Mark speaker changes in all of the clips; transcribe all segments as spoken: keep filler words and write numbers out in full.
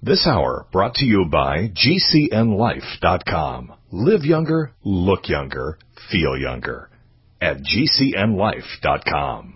Speaker 1: This hour brought to you by G C N life dot com. Live younger, look younger, feel younger at G C N life dot com.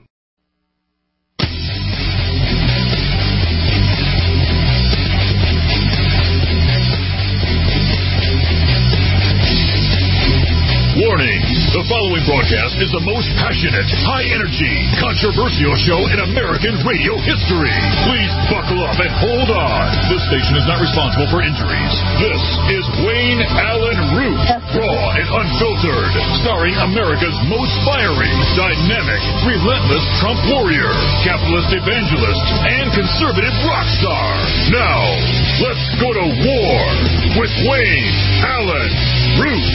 Speaker 2: Warning, the following broadcast is the most passionate, high-energy, controversial show in American radio history. Please buckle up and hold on. This station is not responsible for injuries. This is Wayne Allyn Root, raw and unfiltered, starring America's most fiery, dynamic, relentless Trump warrior, capitalist evangelist, and conservative rock star. Now, let's go to war with Wayne Allyn Root.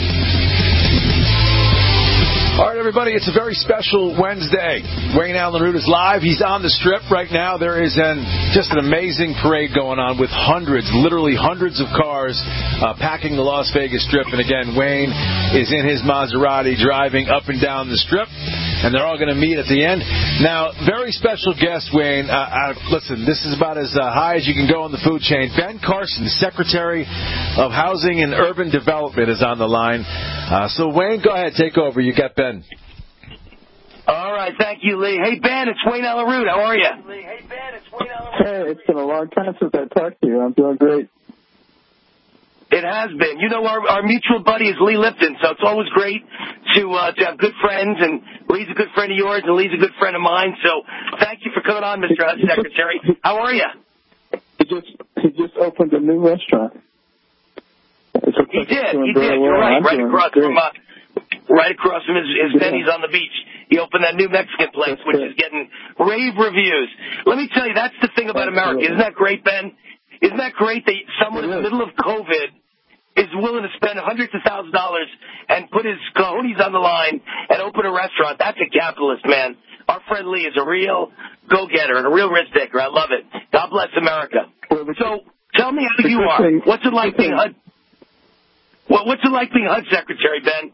Speaker 3: All right, everybody, it's a very special Wednesday. Wayne Allyn Root is live. He's on the Strip right now. There is an just an amazing parade going on with hundreds, literally hundreds of cars uh, packing the Las Vegas Strip. And again, Wayne is in his Maserati driving up and down the Strip, and they're all going to meet at the end. Now, very special guest, Wayne. Uh, uh, listen, this is about as uh, high as you can go on the food chain. Ben Carson, Secretary of Housing and Urban Development, is on the line. Uh, so, Wayne, go ahead, take over. You got Ben.
Speaker 4: All right, thank you, Lee. Hey, Ben, it's Wayne Allyn Root. How are you?
Speaker 5: Hey, Ben, it's Wayne Allyn Root. Hey, it's been a long time since I talked to you. I'm doing great.
Speaker 4: It has been. You know, our, our mutual buddy is Lee Lipton, so it's always great to uh, to have good friends, and Lee's a good friend of yours, and Lee's a good friend of mine. So thank you for coming on, Mister Secretary. How are you?
Speaker 5: He just he just opened a new restaurant.
Speaker 4: He did. He did. You're right. Right across from uh, right across from his, his Benny's on the beach. He opened that new Mexican place, which is getting rave reviews. Let me tell you, that's the thing about America. Isn't that great, Ben? Isn't that great that someone in the middle of COVID is willing to spend hundreds of thousands of dollars and put his cojones on the line and open a restaurant? That's a capitalist, man. Our friend Lee is a real go-getter and a real risk taker. I love it. God bless America. So tell me how you are. What's it like being H U D? Well, what's it like being H U D Secretary, Ben?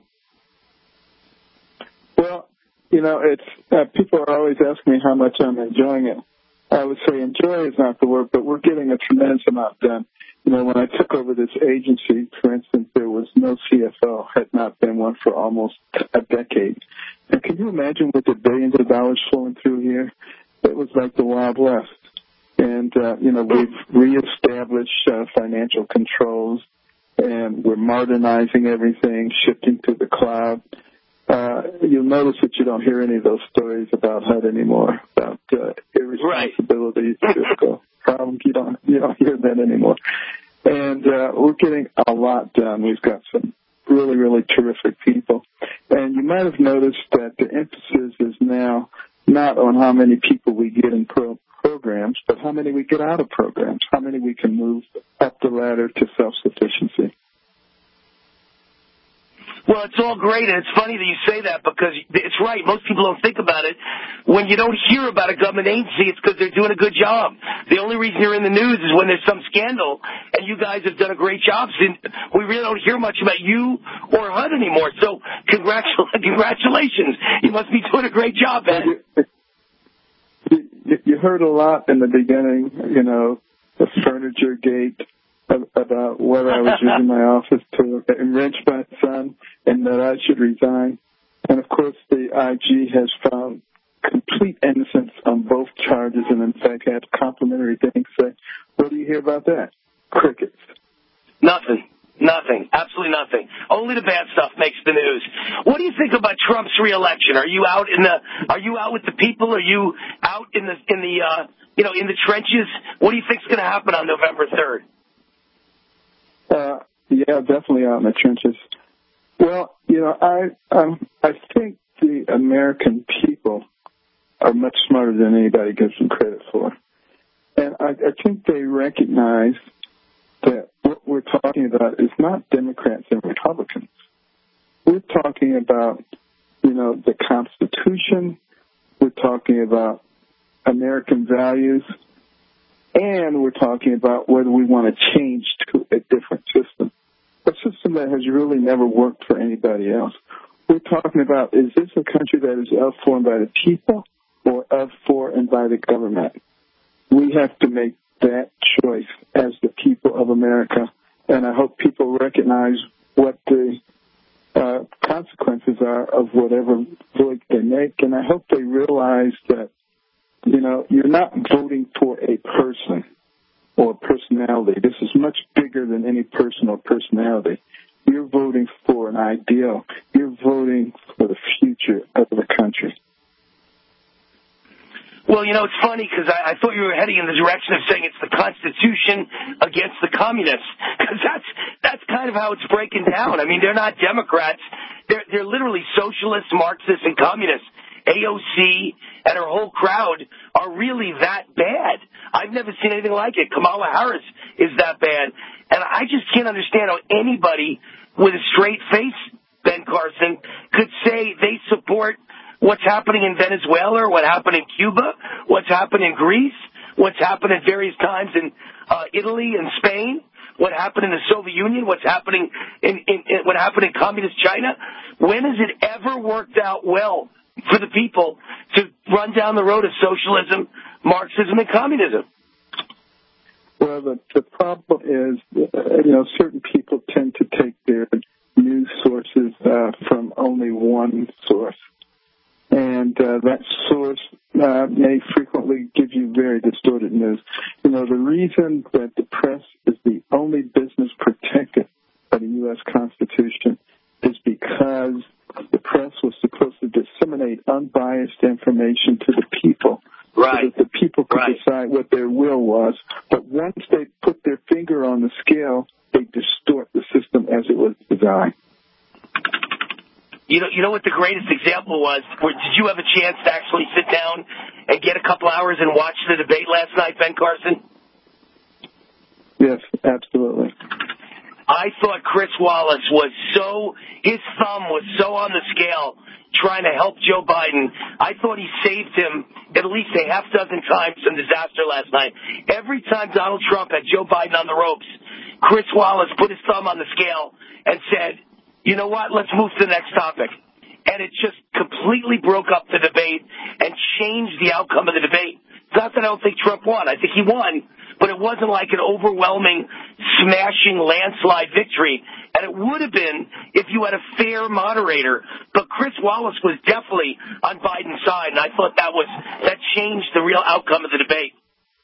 Speaker 5: Well, you know, it's uh, people are always asking me how much I'm enjoying it. I would say enjoy is not the word, but we're getting a tremendous amount done. You know, when I took over this agency, for instance, there was no C F O, had not been one for almost a decade. And can you imagine with the billions of dollars flowing through here? It was like the Wild West. And, uh, you know, we've reestablished uh, financial controls, and we're modernizing everything, shifting to the cloud. Uh, you'll notice that you don't hear any of those stories about H U D anymore, about uh, irresponsibility, fiscal problems. You don't, you don't hear that anymore. And uh, we're getting a lot done. We've got some really, really terrific people. And you might have noticed that the emphasis is now not on how many people we get in pro- programs, but how many we get out of programs, how many we can move up the ladder to self-sufficiency.
Speaker 4: Well, it's all great, and it's funny that you say that because it's right. Most people don't think about it. When you don't hear about a government agency, it's because they're doing a good job. The only reason you're in the news is when there's some scandal, and you guys have done a great job. We really don't hear much about you or H U D anymore. So congratu- congratulations. You must be doing a great job, man.
Speaker 5: You, you heard a lot in the beginning, you know, the furniture gate, about what I was using my office to enrich my son and that I should resign. And, of course, the I G has found complete innocence on both charges and, in fact, had complimentary things say, what do you hear about that? Crickets.
Speaker 4: Nothing. Nothing. Absolutely nothing. Only the bad stuff makes the news. What do you think about Trump's reelection? Are you out in the Are you out with the people? Are you out in the in the uh, you know in the trenches? What do you think's going to happen on November third?
Speaker 5: Uh, yeah, definitely out in the trenches. Well, you know, I um, I think the American people are much smarter than anybody gives them credit for. And I, I think they recognize that what we're talking about is not Democrats and Republicans. We're talking about, you know, the Constitution. We're talking about American values. And we're talking about whether we want to change to a different system, a system that has really never worked for anybody else. We're talking about, is this a country that is of, for, and by the people, or of, for, and by the government? We have to make that choice as the people of America. And I hope people recognize what the uh, consequences are of whatever vote they make. And I hope they realize that, you know, you're not voting for a person or personality. This is much bigger than any person or personality. You're voting for an ideal. You're voting for the future of the country.
Speaker 4: Well, you know, it's funny because I, I thought you were heading in the direction of saying it's the Constitution against the communists, because that's that's kind of how it's breaking down. I mean, they're not Democrats. They're, they're literally socialists, Marxists, and communists. A O C and her whole crowd are really that bad. I've never seen anything like it. Kamala Harris is that bad. And I just can't understand how anybody with a straight face, Ben Carson, could say they support what's happening in Venezuela, or what happened in Cuba, what's happened in Greece, what's happened at various times in uh, Italy and Spain, what happened in the Soviet Union, what's happening in, in, in what happened in communist China. When has it ever worked out well for the people to run down the road of socialism, Marxism, and communism?
Speaker 5: Well, the, the problem is, uh, you know, certain people tend to take their news sources uh, from only one source. And uh, that source uh, may frequently give you very distorted news. You know, the reason that the press is the only business protected by the U S Constitution is because the press was supposed to disseminate unbiased information to the people,
Speaker 4: right,
Speaker 5: so that the people could
Speaker 4: right.
Speaker 5: decide what their will was. But once they put their finger on the scale, they distort the system as it was designed.
Speaker 4: You know, you know what the greatest example was? Where, did you have a chance to actually sit down and get a couple hours and watch the debate last night, Ben Carson?
Speaker 5: Yes, absolutely.
Speaker 4: I thought Chris Wallace was so, his thumb was so on the scale trying to help Joe Biden. I thought he saved him at least a half dozen times from disaster last night. Every time Donald Trump had Joe Biden on the ropes, Chris Wallace put his thumb on the scale and said, you know what, let's move to the next topic. And it just completely broke up the debate and changed the outcome of the debate. It's not that I don't think Trump won. I think he won, but it wasn't like an overwhelming, smashing landslide victory. And it would have been if you had a fair moderator. But Chris Wallace was definitely on Biden's side, and I thought that was that changed the real outcome of the debate.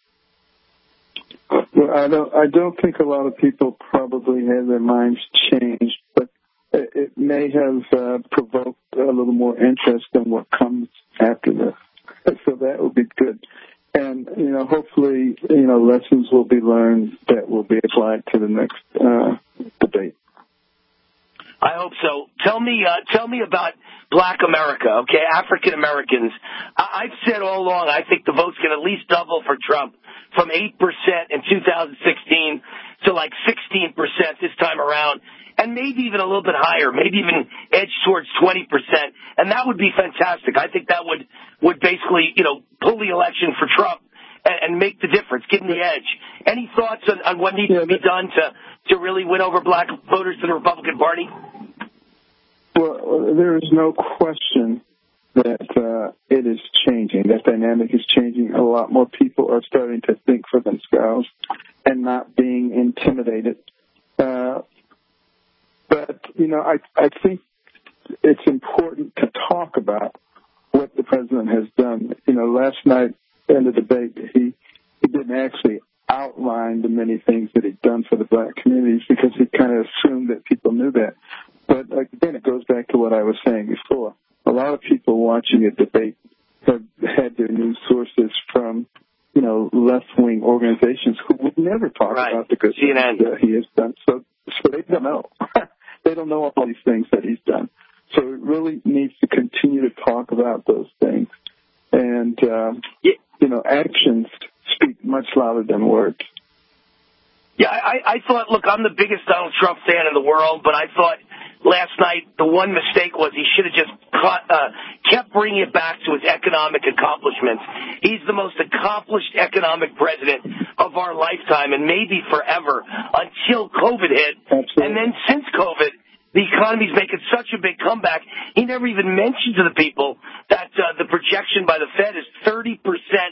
Speaker 5: Well, I don't. I don't think a lot of people probably have their minds changed, but it may have uh, provoked a little more interest in what comes after this. So that would be good. And, you know, hopefully, you know, lessons will be learned that will be applied to the next uh, debate.
Speaker 4: I hope so. Tell me, uh, tell me about Black America, okay, African Americans. I- I've said all along I think the vote's going to at least double for Trump from eight percent in two thousand sixteen to like sixteen percent this time around. And maybe even a little bit higher, maybe even edge towards twenty percent. And that would be fantastic. I think that would, would basically, you know, pull the election for Trump and, and make the difference, give him the edge. Any thoughts on, on what needs yeah, to be done to, to really win over black voters to the Republican Party?
Speaker 5: Well, there is no question that uh, it is changing. That dynamic is changing. A lot more people are starting to think for themselves and not being intimidated. Uh, But, you know, I, I think it's important to talk about what the president has done. You know, last night in the debate, he, he didn't actually outline the many things that he'd done for the black communities because he kind of assumed that people knew that. But, again, it goes back to what I was saying before. A lot of people watching a debate have had their news sources from, you know, left-wing organizations who would never talk
Speaker 4: right.
Speaker 5: about the good
Speaker 4: C N N.
Speaker 5: things that he has done. So, so they don't know. They don't know all these things that he's done. So it really needs to continue to talk about those things. And, uh,
Speaker 4: yeah.
Speaker 5: you know, actions speak much louder than words.
Speaker 4: Yeah, I, I thought, look, I'm the biggest Donald Trump fan in the world, but I thought last night the one mistake was he should have just caught, uh, kept bringing it back to his economic accomplishments. He's the most accomplished economic president of our lifetime and maybe forever until COVID hit.
Speaker 5: Absolutely.
Speaker 4: And then since COVID, the economy's making such a big comeback, he never even mentioned to the people that uh, the projection by the Fed is thirty percent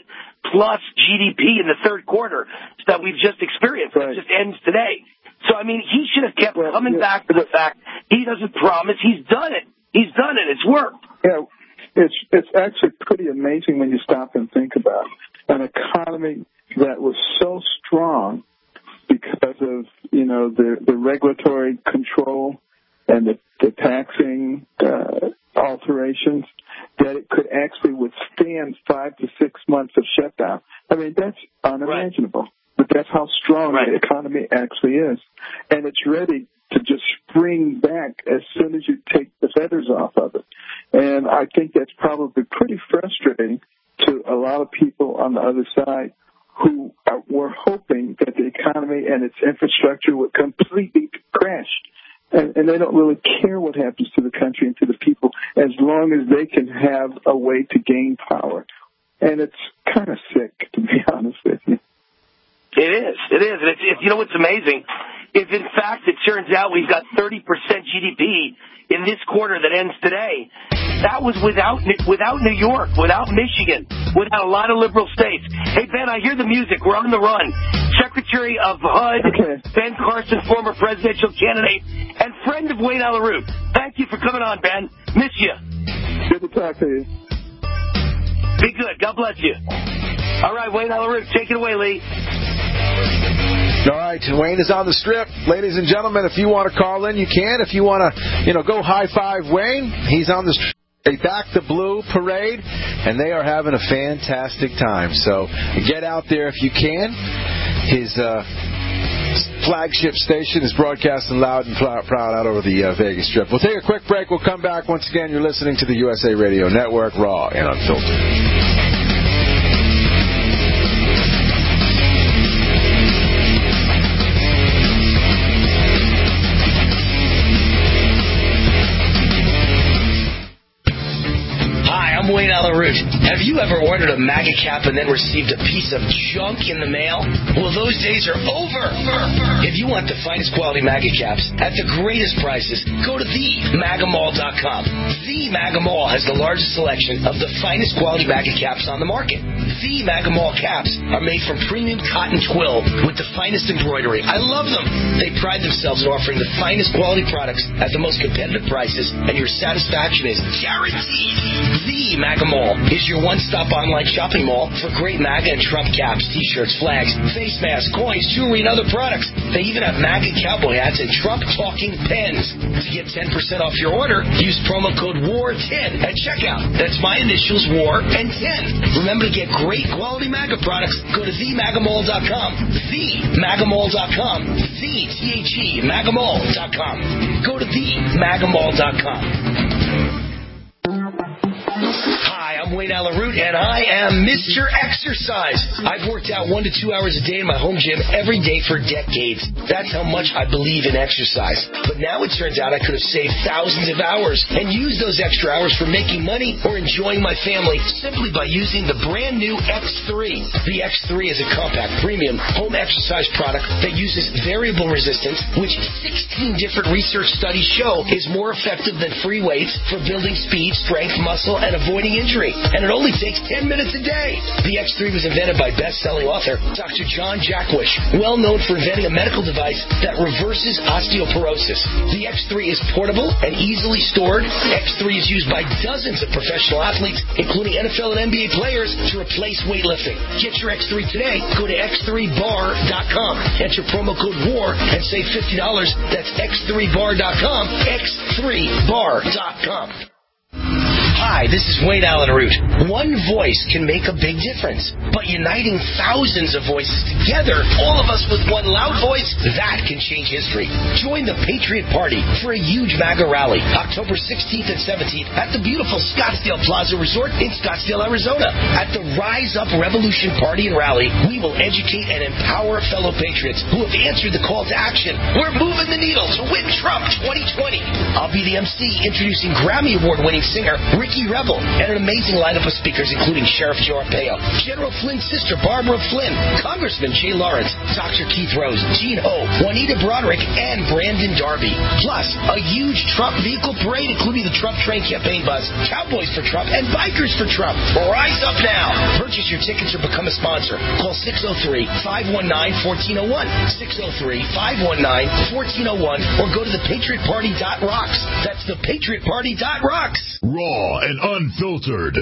Speaker 4: plus G D P in the third quarter that we've just experienced. Right. It just ends today. So, I mean, he should have kept well, coming yeah. back to the fact he doesn't promise. He's done it. He's done it. It's worked.
Speaker 5: Yeah, it's it's actually pretty amazing when you stop and think about it. An economy that was so strong because of, you know, the, the regulatory control and the, the taxing uh, alterations, that it could actually withstand five to six months of shutdown. I mean, that's unimaginable. Right. But that's how strong right. the economy actually is. And it's ready to just spring back as soon as you take the feathers off of it. And I think that's probably pretty frustrating to a lot of people on the other side who are, were hoping that the economy and its infrastructure would completely crash. And, and they don't really care what happens to the country and to the people as long as they can have a way to gain power. And it's kind of sick, to be honest with you.
Speaker 4: It is. It is. And it's, it's, you know what's amazing? If, in fact, it turns out we've got thirty percent G D P in this quarter that ends today, that was without without New York, without Michigan, without a lot of liberal states. Hey, Ben, I hear the music. We're on the run. Secretary of H U D, okay. Ben Carson, former presidential candidate, and friend of Wayne Allyn Root. Thank you for coming on, Ben. Miss you.
Speaker 5: Good to talk to you.
Speaker 4: Be good. God bless you. All right, Wayne Allyn Root, take it away, Lee.
Speaker 3: All right, Wayne is on the Strip. Ladies and gentlemen, if you want to call in, you can. If you want to, you know, go high-five Wayne, he's on the Strip. They Back the Blue Parade, and they are having a fantastic time. So get out there if you can. His uh, flagship station is broadcasting loud and proud out over the uh, Vegas Strip. We'll take a quick break. We'll come back. Once again, you're listening to the U S A Radio Network, raw and unfiltered.
Speaker 6: Wayne Allyn Root. Have you ever ordered a MAGA cap and then received a piece of junk in the mail? Well, those days are over. If you want the finest quality MAGA caps at the greatest prices, go to the maga mall dot com. The MAGA Mall has the largest selection of the finest quality MAGA caps on the market. The MAGA Mall caps are made from premium cotton twill with the finest embroidery. I love them. They pride themselves in offering the finest quality products at the most competitive prices, and your satisfaction is guaranteed. The MAGA Mall is your one-stop online shopping mall for great MAGA and Trump caps, T-shirts, flags, face masks, coins, jewelry, and other products. They even have MAGA cowboy hats and Trump-talking pens. To get ten percent off your order, use promo code W A R ten at checkout. That's my initials, W A R and ten. Remember to get great quality MAGA products. Go to the maga mall dot com. the maga mall dot com. The T H E maga mall dot com. Go to the maga mall dot com. Hi, I'm Wayne Allyn Root, and I am Mister Exercise. I've worked out one to two hours a day in my home gym every day for decades. That's how much I believe in exercise. But now it turns out I could have saved thousands of hours and used those extra hours for making money or enjoying my family simply by using the brand new X three. The X three is a compact, premium home exercise product that uses variable resistance, which sixteen different research studies show is more effective than free weights for building speed, strength, muscle, and avoiding injury. And it only takes ten minutes a day. The X three was invented by best-selling author Doctor John Jackwish, well known for inventing a medical device that reverses osteoporosis. The X three is portable and easily stored. X three is used by dozens of professional athletes, including N F L and N B A players, to replace weightlifting. Get your X three today. Go to x three bar dot com. Enter promo code W A R and save fifty dollars. That's x three bar dot com. x three bar dot com. Hi, this is Wayne Allyn Root. One voice can make a big difference, but uniting thousands of voices together, all of us with one loud voice, that can change history. Join the Patriot Party for a huge MAGA rally, October sixteenth and seventeenth at the beautiful Scottsdale Plaza Resort in Scottsdale, Arizona. At the Rise Up Revolution Party and Rally, we will educate and empower fellow patriots who have answered the call to action. We're moving the needle to win Trump twenty twenty. I'll be the M C introducing Grammy Award-winning singer Ricky Jackie Rebel, and an amazing lineup of speakers including Sheriff Joe Arpaio, General Flynn's sister Barbara Flynn, Congressman Jay Lawrence, Doctor Keith Rose, Gene Ho, Juanita Broderick, and Brandon Darby. Plus, a huge Trump vehicle parade including the Trump Train campaign bus, Cowboys for Trump, and Bikers for Trump. Rise up now. Purchase your tickets or become a sponsor. Call six oh three, five one nine, one four oh one, six oh three, five one nine, one four oh one, or go to the patriot party dot rocks. That's the patriot party dot rocks.
Speaker 2: Raw and unfiltered.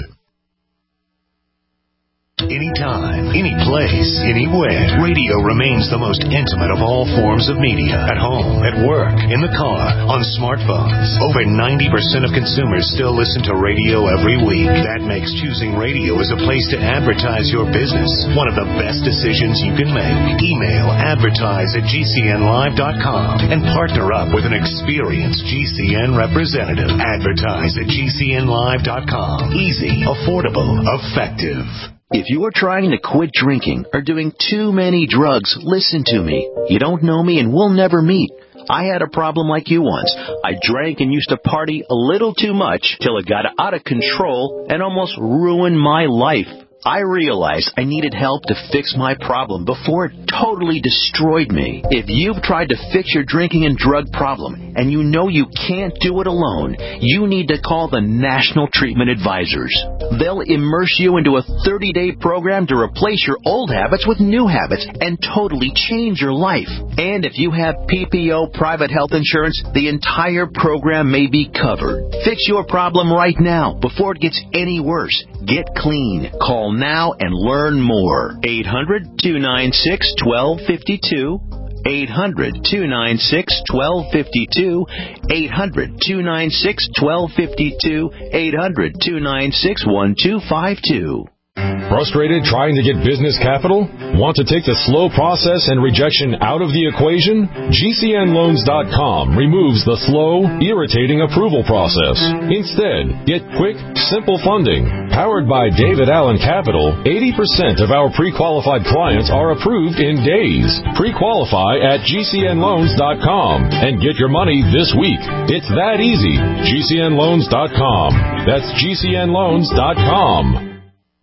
Speaker 7: Anytime, any place, anywhere. Radio remains the most intimate of all forms of media. At home, at work, in the car, on smartphones. Over ninety percent of consumers still listen to radio every week. That makes choosing radio as a place to advertise your business one of the best decisions you can make. Email advertise at G C N live dot com and partner up with an experienced G C N representative. Advertise at G C N live dot com. Easy, affordable, effective.
Speaker 8: If you are trying to quit drinking or doing too many drugs, listen to me. You don't know me and we'll never meet. I had a problem like you once. I drank and used to party a little too much till it got out of control and almost ruined my life. I realized I needed help to fix my problem before it totally destroyed me. If you've tried to fix your drinking and drug problem and you know you can't do it alone, you need to call the National Treatment Advisors. They'll immerse you into a thirty-day program to replace your old habits with new habits and totally change your life. And if you have P P O private health insurance, the entire program may be covered. Fix your problem right now before it gets any worse. Get clean. Call now and learn more. eight hundred, two nine six, one two five two. eight hundred, two nine six, one two five two. eight hundred, two nine six, one two five two. eight hundred, two nine six, one two five two.
Speaker 9: Frustrated trying to get business capital? Want to take the slow process and rejection out of the equation? G C N loans dot com removes the slow, irritating approval process. Instead, get quick, simple funding. Powered by David Allen Capital, eighty percent of our pre-qualified clients are approved in days. Pre-qualify at G C N loans dot com and get your money this week. It's that easy. G C N loans dot com. That's G C N loans dot com.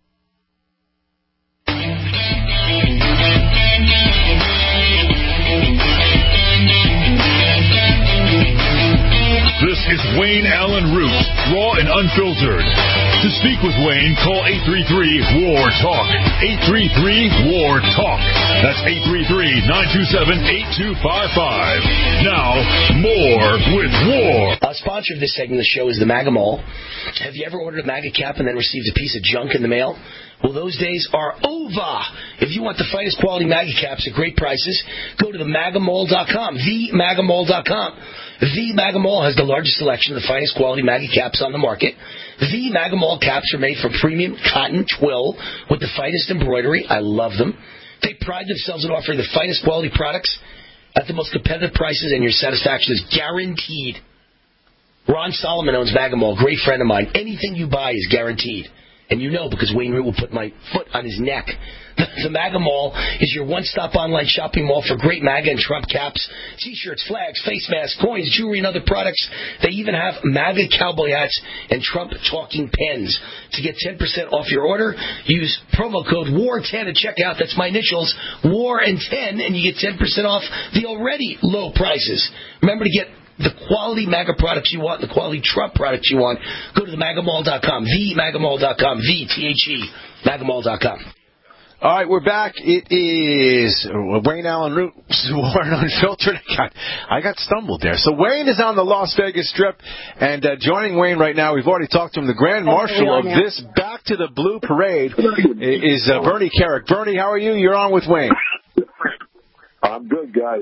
Speaker 2: This is Wayne Allen Root, raw and unfiltered. To speak with Wayne, call eight three three, W A R, TALK. eight three three, W A R, TALK. That's eight three three, nine two seven, eight two five five. Now, more with W A R.
Speaker 6: A sponsor of this segment of the show is the MAGA Mall. Have you ever ordered a MAGA cap and then received a piece of junk in the mail? Well, those days are over. If you want the finest quality MAGA caps at great prices, go to the maga mall dot com, the maga mall dot com. The MAGA Mall has the largest selection of the finest quality MAGA caps on the market. The MAGA Mall caps are made from premium cotton twill with the finest embroidery. I love them. They pride themselves in offering the finest quality products at the most competitive prices, and your satisfaction is guaranteed. Ron Solomon owns MAGA Mall, great friend of mine. Anything you buy is guaranteed. And you know, because Wayne Root will put my foot on his neck. The MAGA Mall is your one-stop online shopping mall for great MAGA and Trump caps, T-shirts, flags, face masks, coins, jewelry, and other products. They even have MAGA cowboy hats and Trump talking pens. To get ten percent off your order, use promo code W A R ten at checkout. That's my initials, W A R and ten, and you get ten percent off the already low prices. Remember to get the quality MAGA products you want, the quality Trump products you want. Go to the maga mall dot com, the maga mall dot com, the T H E, maga mall dot com.
Speaker 3: All right, we're back. It is Wayne Allen Root, Warren Unfiltered. God, I got stumbled there. So Wayne is on the Las Vegas Strip, and uh, joining Wayne right now, we've already talked to him, the Grand Marshal of this Back to the Blue Parade is uh, Bernie Kerik. Bernie, how are you? You're on with Wayne.
Speaker 10: I'm good, guys.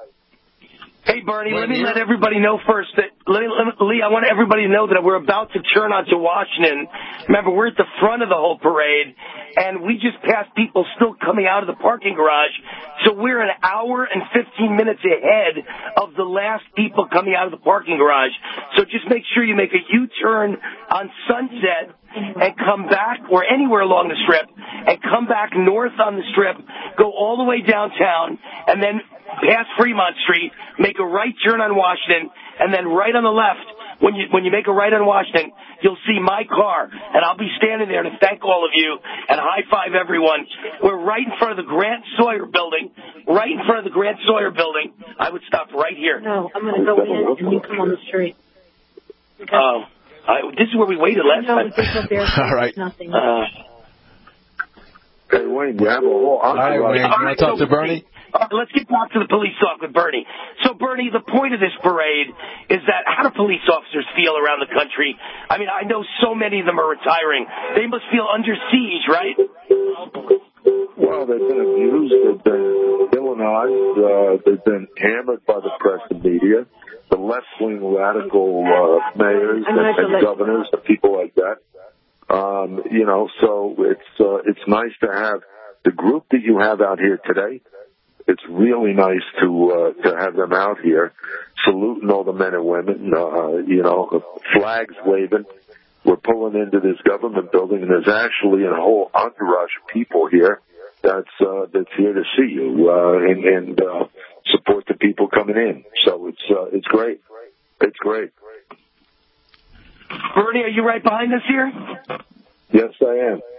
Speaker 4: Hey, Bernie, let me let everybody know first that, let me, let me, Lee, I want everybody to know that we're about to turn onto Washington. Remember, we're at the front of the whole parade, and we just passed people still coming out of the parking garage. So we're an hour and fifteen minutes ahead of the last people coming out of the parking garage. So just make sure you make a U-turn on Sunset and come back, or anywhere along the Strip, and come back north on the Strip, go all the way downtown, and then past Fremont Street, make a right turn on Washington, and then right on the left, when you when you make a right on Washington, you'll see my car, and I'll be standing there to thank all of you and high five everyone. We're right in front of the Grant Sawyer building, right in front of the Grant Sawyer building. I would stop right here.
Speaker 11: No, I'm going to go in, and you come on the street.
Speaker 4: Okay. Uh, I, this is where we waited last
Speaker 11: no,
Speaker 4: time.
Speaker 3: All right.
Speaker 11: Nothing.
Speaker 4: Uh,
Speaker 10: Hey, Wayne, you have a whole
Speaker 3: All right, Wayne, you want to talk to Bernie?
Speaker 4: All right, let's get back to the police talk with Bernie. So, Bernie, the point of this parade is that how do police officers feel around the country? I mean, I know so many of them are retiring. They must feel under siege, right?
Speaker 10: Well, they've been abused. They've been villainized. Uh, they've been hammered by the press and media, the left-wing radical uh, mayors and, and governors and people like that. Um, you know, so it's uh, it's nice to have the group that you have out here today. It's really nice to uh, to have them out here, saluting all the men and women. Uh, you know, flags waving. We're pulling into this government building, and there's actually a whole entourage of people here that's uh, that's here to see you uh, and, and uh, support the people coming in. So it's uh, it's great. It's great.
Speaker 4: Bernie, are you right behind us here?
Speaker 10: Yes, I am.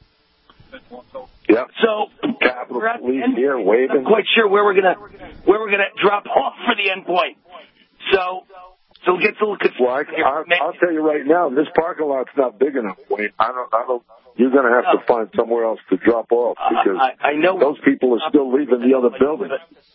Speaker 10: Yep.
Speaker 4: So
Speaker 10: Capitol Police here waving.
Speaker 4: I'm quite sure where we're gonna where we're gonna drop off for the end point. So, so we'll get to look at.
Speaker 10: Well, I, I, I'll tell you right now, this parking lot's not big enough, Wayne. I don't. I don't. You're gonna have to find somewhere else to drop off because
Speaker 4: uh, I, I know
Speaker 10: those people are still leaving the other building.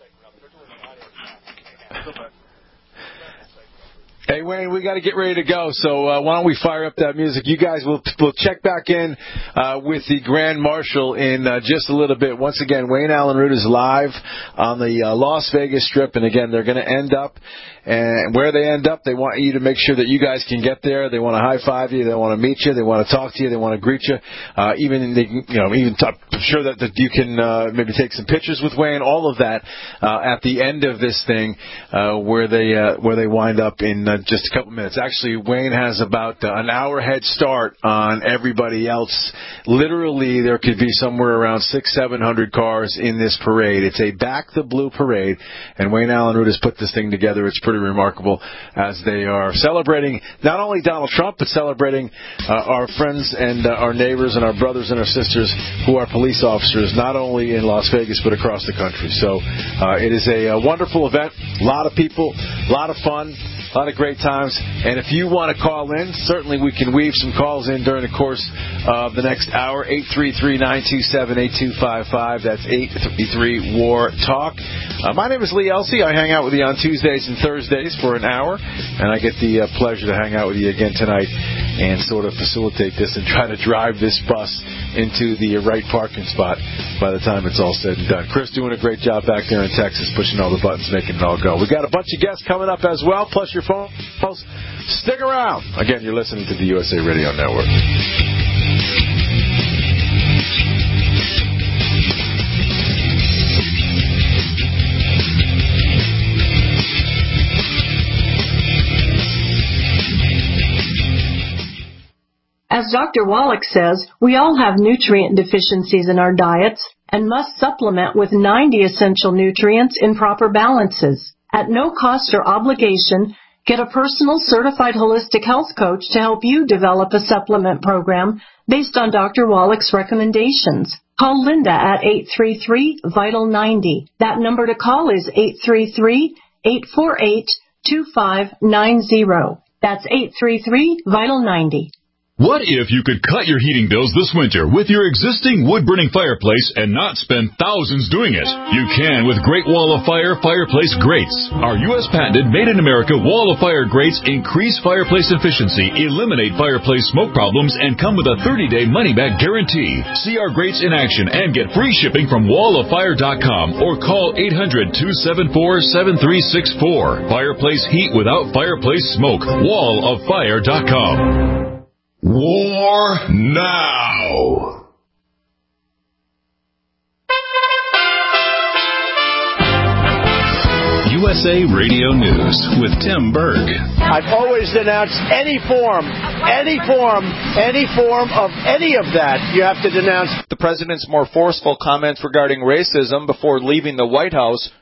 Speaker 3: Hey, Wayne, we got to get ready to go, so uh, why don't we fire up that music? You guys will will check back in uh, with the Grand Marshal in uh, just a little bit. Once again, Wayne Allyn Root is live on the uh, Las Vegas Strip, and again, they're going to end up, and where they end up, they want you to make sure that you guys can get there. They want to high-five you. They want to meet you. They want to talk to you. They want to greet you. Uh, even, they, you know, even talk, I'm sure that, that you can uh, maybe take some pictures with Wayne, all of that uh, at the end of this thing uh, where they uh, where they wind up in uh, just a couple minutes. Actually, Wayne has about uh, an hour head start on everybody else. Literally, there could be somewhere around six, seven hundred cars in this parade. It's a Back the Blue parade, and Wayne Allyn Root has put this thing together. It's pretty remarkable as they are celebrating not only Donald Trump, but celebrating uh, our friends and uh, our neighbors and our brothers and our sisters who are police officers, not only in Las Vegas, but across the country. So uh, it is a, a wonderful event. A lot of people, a lot of fun. A lot of great times. And if you want to call in, certainly we can weave some calls in during the course of the next hour. eight three three, nine two seven, eight two five five. That's eight three three, WAR TALK. Uh, my name is Lee Elsey. I hang out with you on Tuesdays and Thursdays for an hour. And I get the uh, pleasure to hang out with you again tonight and sort of facilitate this and try to drive this bus into the right parking spot by the time it's all said and done. Chris doing a great job back there in Texas, pushing all the buttons, making it all go. We got a bunch of guests coming up as well, plus your phone calls. Stick around. Again, you're listening to the U S A Radio Network.
Speaker 12: As Doctor Wallach says, we all have nutrient deficiencies in our diets and must supplement with ninety essential nutrients in proper balances. At no cost or obligation, get a personal certified holistic health coach to help you develop a supplement program based on Doctor Wallach's recommendations. Call Linda at eight three three, vital ninety. That number to call is eight three three, eight four eight, two five nine zero. That's eight three three, vital ninety.
Speaker 2: What if you could cut your heating bills this winter with your existing wood-burning fireplace and not spend thousands doing it? You can with Great Wall of Fire Fireplace Grates. Our U S patented made-in-America Wall of Fire grates increase fireplace efficiency, eliminate fireplace smoke problems, and come with a thirty-day money-back guarantee. See our grates in action and get free shipping from wall of fire dot com or call eight hundred, two seven four, seven three six four. Fireplace heat without fireplace smoke. wall of fire dot com. War now. U S A Radio News with Tim Berg.
Speaker 13: I've always denounced any form, any form, any form of any of that. You have to denounce.
Speaker 14: The president's more forceful comments regarding racism before leaving the White House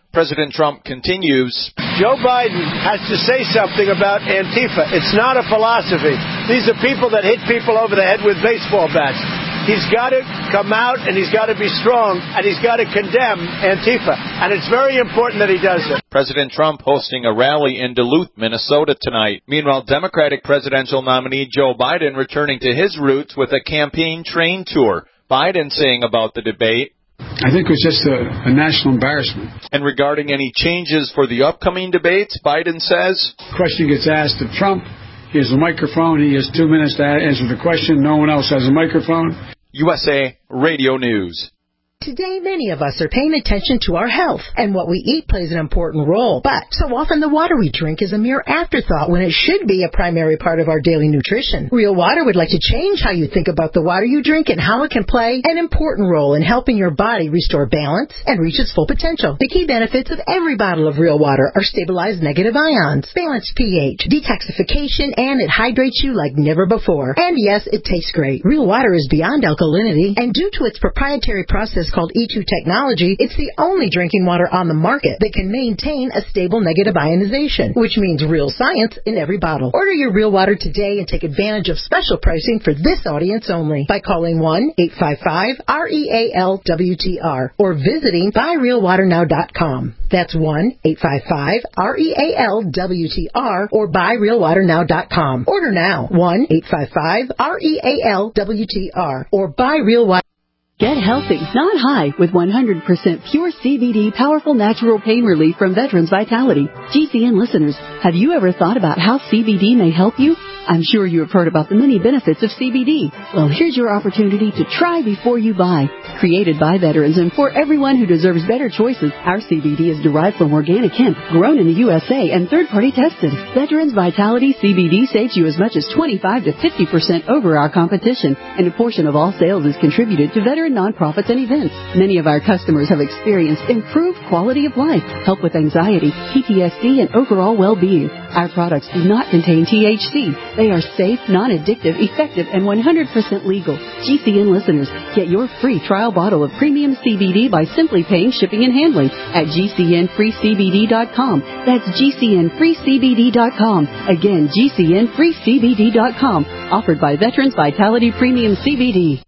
Speaker 3: President Trump continues.
Speaker 13: Joe Biden has to say something about Antifa. It's not a philosophy. These are people that hit people over the head with baseball bats. He's got to come out, and he's got to be strong, and he's got to condemn Antifa. And it's very important that he does it.
Speaker 3: President Trump hosting a rally in Duluth, Minnesota tonight. Meanwhile, Democratic presidential nominee Joe Biden returning to his roots with a campaign train tour. Biden saying about the debate,
Speaker 14: I think it was just a, a national embarrassment.
Speaker 3: And regarding any changes for the upcoming debates, Biden says,
Speaker 14: the question gets asked of Trump. He has a microphone. He has two minutes to answer the question. No one else has a microphone.
Speaker 3: U S A Radio News.
Speaker 15: Today, many of us are paying attention to our health, and what we eat plays an important role. But so often the water we drink is a mere afterthought when it should be a primary part of our daily nutrition. Real Water would like to change how you think about the water you drink and how it can play an important role in helping your body restore balance and reach its full potential. The key benefits of every bottle of Real Water are stabilized negative ions, balanced pH, detoxification, and it hydrates you like never before. And yes, it tastes great. Real Water is beyond alkalinity, and due to its proprietary process called E two technology, it's the only drinking water on the market that can maintain a stable negative ionization, which means real science in every bottle. Order your Real Water today and take advantage of special pricing for this audience only by calling one eight five five R E A L W T R or visiting buy real water now dot com. That's one eight five five R E A L W T R or buy real water now dot com. Order now, one eight five five R E A L W T R or buy real water.
Speaker 16: Get healthy, not high, with one hundred percent pure C B D powerful natural pain relief from Veterans Vitality. G C N listeners, have you ever thought about how C B D may help you? I'm sure you have heard about the many benefits of C B D. Well, here's your opportunity to try before you buy. Created by veterans and for everyone who deserves better choices, our C B D is derived from organic hemp, grown in the U S A and third-party tested. Veterans Vitality C B D saves you as much as twenty-five to fifty percent over our competition, and a portion of all sales is contributed to veteran nonprofits and events. Many of our customers have experienced improved quality of life, help with anxiety, P T S D, and overall well-being. Our products do not contain T H C. They are safe, non-addictive, effective, and one hundred percent legal. G C N listeners, get your free trial bottle of premium C B D by simply paying shipping and handling at G C N free C B D dot com. That's G C N free C B D dot com. Again, G C N free C B D dot com. Offered by Veterans Vitality Premium C B D.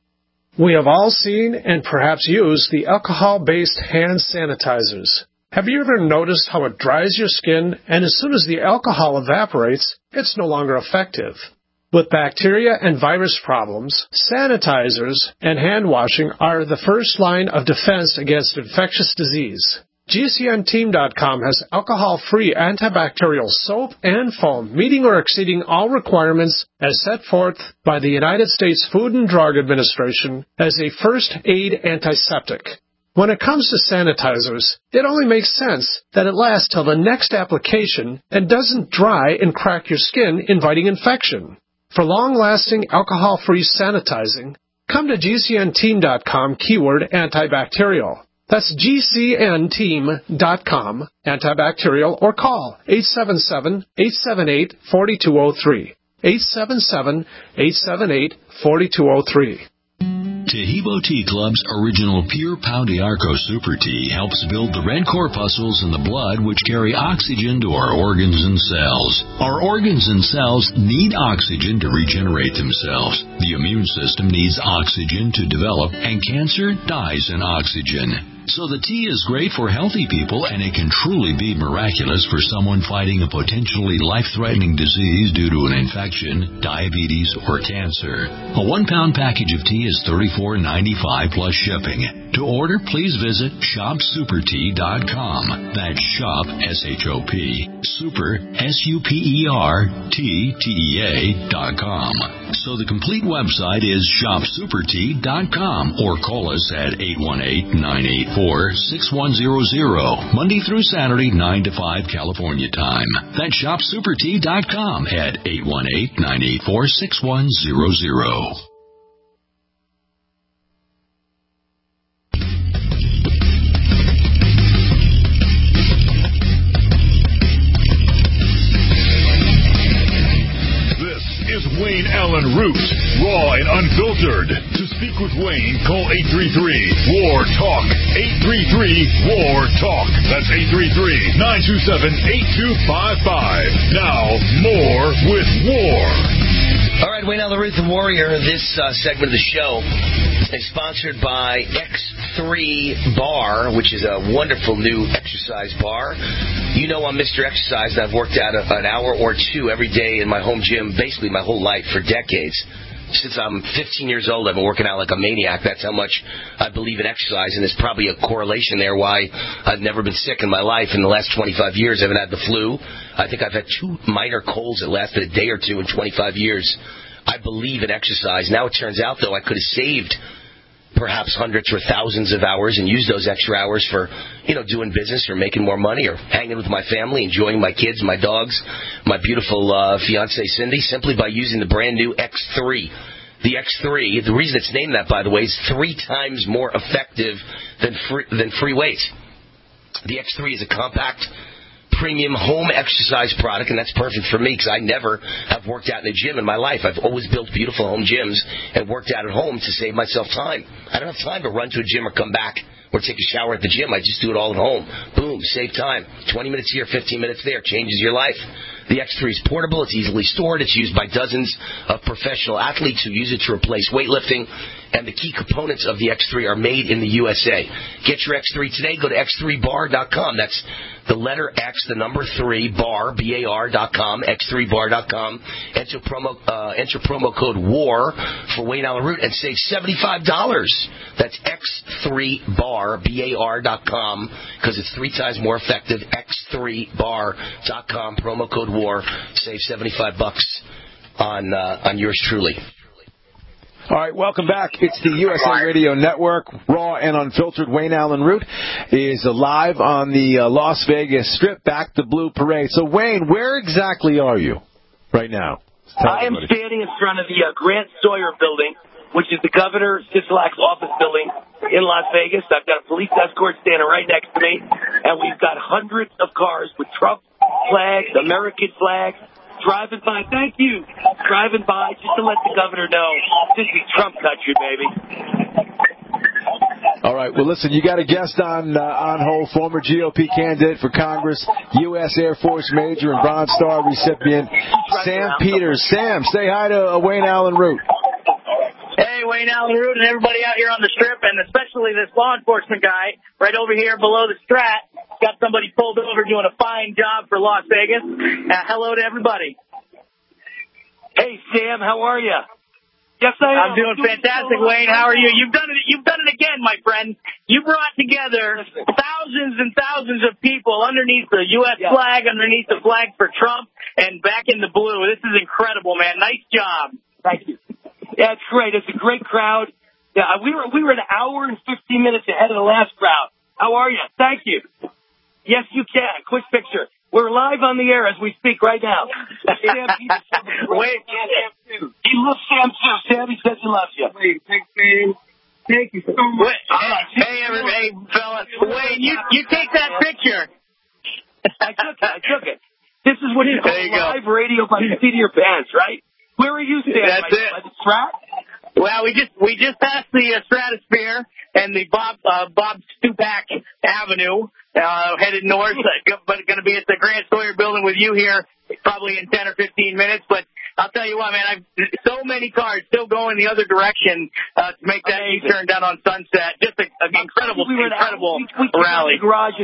Speaker 17: We have all seen and perhaps used the alcohol-based hand sanitizers. Have you ever noticed how it dries your skin, and as soon as the alcohol evaporates, it's no longer effective? With bacteria and virus problems, sanitizers and hand washing are the first line of defense against infectious disease. G C N team dot com has alcohol-free antibacterial soap and foam, meeting or exceeding all requirements as set forth by the United States Food and Drug Administration as a first aid antiseptic. When it comes to sanitizers, it only makes sense that it lasts till the next application and doesn't dry and crack your skin, inviting infection. For long-lasting alcohol-free sanitizing, come to G C N team dot com keyword antibacterial. That's G C N team dot com, antibacterial, or call eight seven seven, eight seven eight, four two zero three. eight seven seven, eight seven eight, four two zero three.
Speaker 18: Tahibo Tea Club's original Pure Pau d'Arco Super Tea helps build the red corpuscles in the blood which carry oxygen to our organs and cells. Our organs and cells need oxygen to regenerate themselves. The immune system needs oxygen to develop, and cancer dies in oxygen. So the tea is great for healthy people, and it can truly be miraculous for someone fighting a potentially life-threatening disease due to an infection, diabetes, or cancer. A one-pound package of tea is thirty-four ninety-five plus shipping. To order, please visit shop super tea dot com. That's shop, S H O P, super, S U P E R, T, T E A, dot com. So the complete website is shop super tea dot com, or call us at eight one eight, nine eight four, six one zero zero, Monday through Saturday, nine to five California time. That's shop super tea dot com at eight one eight, nine eight four, six one zero zero.
Speaker 2: Wayne Allen Root, raw and unfiltered. To speak with Wayne, call eight three three, W A R, TALK. eight three three, W A R, TALK. That's eight three three, nine two seven, eight two five five. Now, more with War.
Speaker 6: All right, Wayne Allyn Root, the Warrior. This uh, segment of the show is sponsored by X three Bar, which is a wonderful new exercise bar. You know I'm Mister Exercise, and I've worked out a, an hour or two every day in my home gym, basically my whole life for decades. Since I'm fifteen years old, I've been working out like a maniac. That's how much I believe in exercise, and there's probably a correlation there why I've never been sick in my life. In the last twenty-five years, I haven't had the flu. I think I've had two minor colds that lasted a day or two in twenty-five years. I believe in exercise. Now it turns out, though, I could have saved perhaps hundreds or thousands of hours and used those extra hours for, you know, doing business or making more money or hanging with my family, enjoying my kids, my dogs, my beautiful uh, fiancée Cindy, simply by using the brand new X three. The X three, the reason it's named that, by the way, is three times more effective than free, than free weights. The X three is a compact, premium home exercise product, and that's perfect for me because I never have worked out in a gym in my life. I've always built beautiful home gyms and worked out at home to save myself time. I don't have time to run to a gym or come back or take a shower at the gym. I just do it all at home. Boom, save time. twenty minutes here, fifteen minutes there. Changes your life. The X three is portable. It's easily stored. It's used by dozens of professional athletes who use it to replace weightlifting. And the key components of the X three are made in the U S A. Get your X three today. Go to x three bar dot com. That's the letter X, the number three, bar, B A R dot com, x three bar dot com. Enter promo, uh, enter promo code WAR for Wayne Allyn Root and save seventy-five dollars. That's x three bar, B A R dot com, because it's three times more effective. x three bar dot com, promo code WAR. Save seventy-five bucks on, uh, on yours truly.
Speaker 3: All right, welcome back. It's the U S A Radio Network, raw and unfiltered. Wayne Allyn Root is live on the uh, Las Vegas Strip, Back to Blue Parade. So, Wayne, where exactly are you right now?
Speaker 4: I am standing in front of the uh, Grant Sawyer building, which is the Governor Sisolak's office building in Las Vegas. I've got a police escort standing right next to me, and we've got hundreds of cars with Trump flags, American flags, driving by. Thank you. Driving by just to let the governor know this is Trump country, baby.
Speaker 3: All right. Well, listen, you got a guest on uh, on hold, former G O P candidate for Congress, U S Air Force Major and Bronze Star recipient, Sam Peters. Sam, say hi to uh, Wayne Allyn Root.
Speaker 19: Hey, Wayne Allyn Root and everybody out here on the Strip, and especially this law enforcement guy right over here below the Strat. Got somebody pulled over doing a fine job for Las Vegas. Uh, hello to everybody.
Speaker 4: Hey, Sam, how are you? Yes, I am.
Speaker 19: I'm doing fantastic, Wayne. How are you? You've done it. You've done it again, my friend. You brought together thousands and thousands of people underneath the U S yeah. flag, underneath the flag for Trump, and back in the blue. This is incredible, man. Nice job.
Speaker 4: Thank you. Yeah, it's great. It's a great crowd. Yeah, we were we were an hour and fifteen minutes ahead of the last crowd. How are you? Thank you. Yes, you can. Quick picture. We're live on the air as we speak right now. Sam,
Speaker 19: Wait,
Speaker 4: he loves Sam too. Sam, he says he loves you.
Speaker 19: Wait, thanks, man. Thank you so much. Hey, hey, everybody, fellas. Wait, you you take that picture.
Speaker 4: I took it. I took it. This is what you call live radio by the seat of your pants, right? Where are you standing?
Speaker 19: That's
Speaker 4: right
Speaker 19: it.
Speaker 4: By the Strat?
Speaker 19: Well, we just we just passed the uh, Stratosphere and the Bob uh, Bob Stupak Avenue, uh, headed north, but going to be at the Grant Sawyer building with you here probably in ten or fifteen minutes. But I'll tell you what, man, I've so many cars still going the other direction uh, to make that U-turn down on Sunset. Just an incredible, we incredible
Speaker 4: we, we
Speaker 19: rally.
Speaker 4: Garage.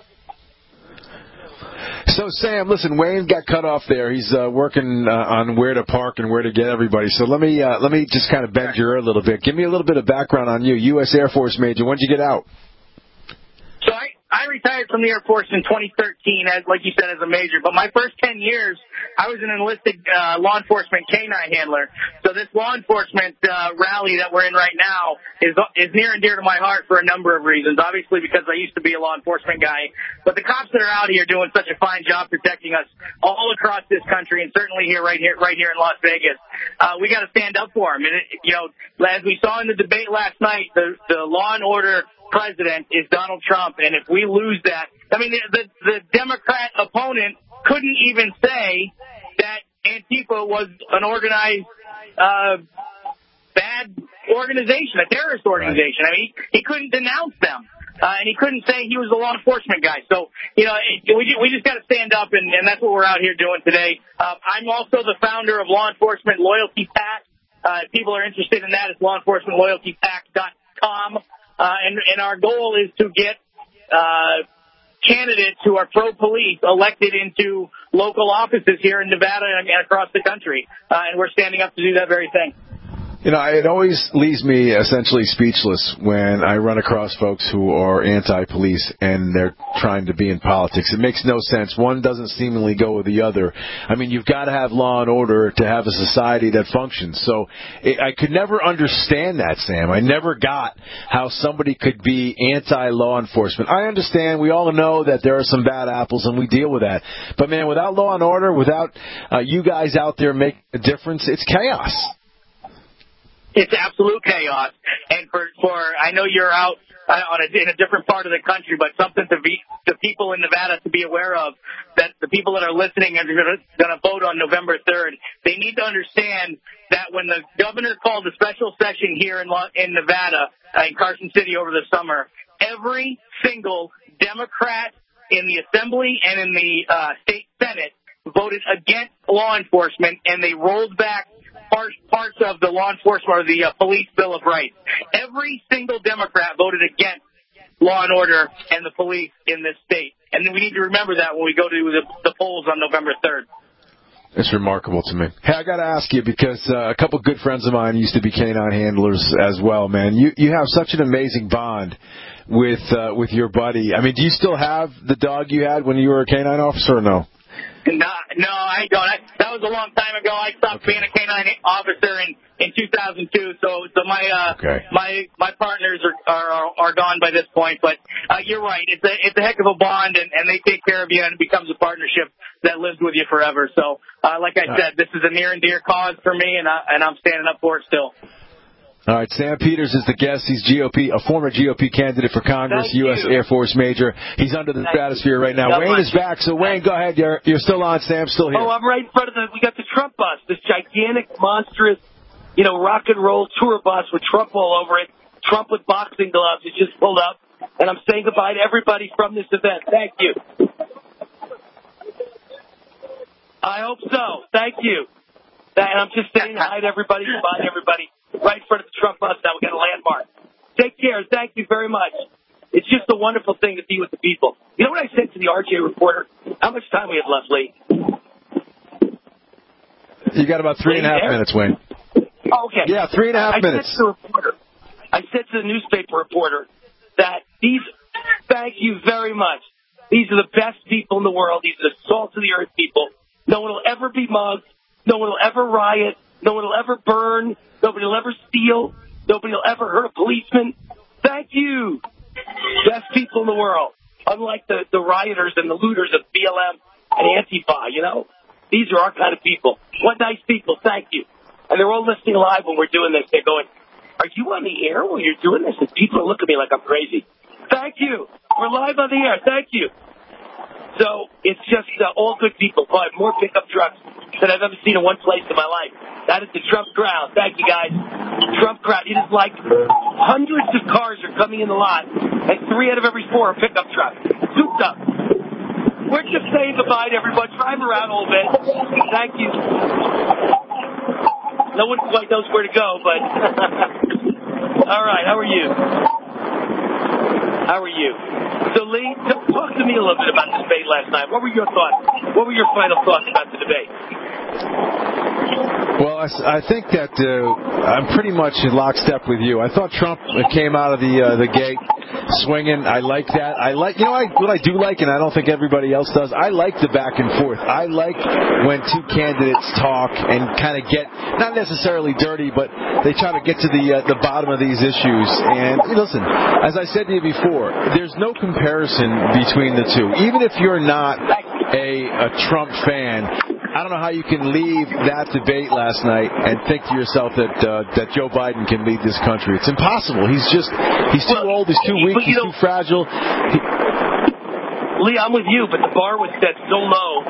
Speaker 3: So, Sam, listen, Wayne got cut off there. He's uh, working uh, on where to park and where to get everybody. So let me uh, let me just kind of bend your ear a little bit. Give me a little bit of background on you. U S Air Force Major. When did you get out?
Speaker 19: So I, I retired from the Air Force in twenty thirteen, as like you said, as a major. But my first ten years, I was an enlisted uh, law enforcement canine handler. So this law enforcement uh, rally that we're in right now is is near and dear to my heart for a number of reasons. Obviously, because I used to be a law enforcement guy. But the cops that are out here doing such a fine job protecting us all across this country, and certainly here, right here, right here in Las Vegas, uh, we got to stand up for them. And it, you know, as we saw in the debate last night, the the law and order president is Donald Trump, and if we lose that, I mean, the, the, the Democrat opponent couldn't even say that Antifa was an organized uh, bad organization, a terrorist organization. Right. I mean, he, he couldn't denounce them. Uh, and he couldn't say he was the law enforcement guy. So, you know, it, we, we just got to stand up, and, and that's what we're out here doing today. Uh, I'm also the founder of Law Enforcement Loyalty PAC. Uh, if people are interested in that, it's law enforcement loyalty pac dot com. Uh, and, and our goal is to get uh, candidates who are pro-police elected into local offices here in Nevada and across the country. Uh, and we're standing up to do that very thing.
Speaker 3: You know, it always leaves me essentially speechless when I run across folks who are anti-police and they're trying to be in politics. It makes no sense. One doesn't seemingly go with the other. I mean, you've got to have law and order to have a society that functions. So it, I could never understand that, Sam. I never got how somebody could be anti-law enforcement. I understand. We all know that there are some bad apples, and we deal with that. But, man, without law and order, without uh, you guys out there making a difference, it's chaos.
Speaker 19: It's absolute chaos, and for for I know you're out uh, on a, in a different part of the country, but something to be the people in Nevada to be aware of, that the people that are listening and are going to vote on November third, they need to understand that when the governor called a special session here in in Nevada, uh, in Carson City over the summer, every single Democrat in the Assembly and in the uh, state Senate voted against law enforcement, and they rolled back parts of the law enforcement or the uh, police Bill of Rights. Every single Democrat voted against law and order and the police in this state. And then we need to remember that when we go to the, the polls on November third.
Speaker 3: It's remarkable to me. Hey, I got to ask you, because uh, a couple good friends of mine used to be canine handlers as well, man. You you have such an amazing bond with uh, with your buddy. I mean, do you still have the dog you had when you were a canine officer or no?
Speaker 19: No, no, I don't. I, that was a long time ago. I stopped okay. being a canine officer in, in two thousand two. So, so my uh, okay. my my partners are, are are gone by this point. But uh, you're right. It's a it's a heck of a bond, and, and they take care of you, and it becomes a partnership that lives with you forever. So, uh, like I said, this is a near and dear cause for me, and I, and I'm standing up for it still.
Speaker 3: All right, Sam Peters is the guest. He's G O P, a former G O P candidate for Congress, Thank U S You. Air Force Major. He's under the Thank stratosphere right now. Wayne is back, so Wayne, go ahead. You're you're still on. Sam's still here.
Speaker 20: Oh, I'm right in front of the. We got the Trump bus, this gigantic, monstrous, you know, rock and roll tour bus with Trump all over it. Trump with boxing gloves. It just pulled up, and I'm saying goodbye to everybody from this event. Thank you. I hope so. Thank you. And I'm just saying hi to everybody, goodbye to everybody. Right in front of the Trump bus now. We got a landmark. Take care. Thank you very much. It's just a wonderful thing to be with the people. You know what I said to the R J reporter? How much time we have left, Lee?
Speaker 3: You got about three and a half there? minutes, Wayne.
Speaker 20: Oh, okay.
Speaker 3: Yeah, three and a half
Speaker 20: I
Speaker 3: minutes.
Speaker 20: Said to the reporter, I said to the newspaper reporter that these, thank you very much. These are the best people in the world. These are the salt of the earth people. No one will ever be mugged. No one will ever riot. No one will ever burn. Nobody will ever steal. Nobody will ever hurt a policeman. Thank you. Best people in the world. Unlike the, the rioters and the looters of B L M and Antifa, you know. These are our kind of people. What nice people. Thank you. And they're all listening live when we're doing this. They're going, are you on the air while you're doing this? And people are looking at me like I'm crazy. Thank you. We're live on the air. Thank you. So it's just uh, all good people. Boy, more pickup trucks than I've ever seen in one place in my life. That is the Trump crowd. Thank you, guys. Trump crowd. It is like hundreds of cars are coming in the lot, and three out of every four are pickup trucks. Souped up. We're just saying goodbye to everyone. Drive around a little bit. Thank you. No one quite knows where to go, but... All right, how are you? How are you? So, Lee, talk to me a little bit about the debate last night. What were your thoughts? What were your final thoughts about the debate?
Speaker 3: Well, I, I think that uh, I'm pretty much in lockstep with you. I thought Trump came out of the uh, the gate swinging. I like that. I like, you know, I, what I do like, and I don't think everybody else does, I like the back and forth. I like when two candidates talk and kind of get, not necessarily dirty, but they try to get to the uh, the bottom of these issues. And listen, as I said to you before, there's no comparison between the two. Even if you're not a, a Trump fan, I don't know how you can leave that debate last night and think to yourself that uh, that Joe Biden can lead this country. It's impossible. He's just, he's too well, old, he's too weak, he's know, too fragile. He...
Speaker 20: Lee, I'm with you, but the bar was set so low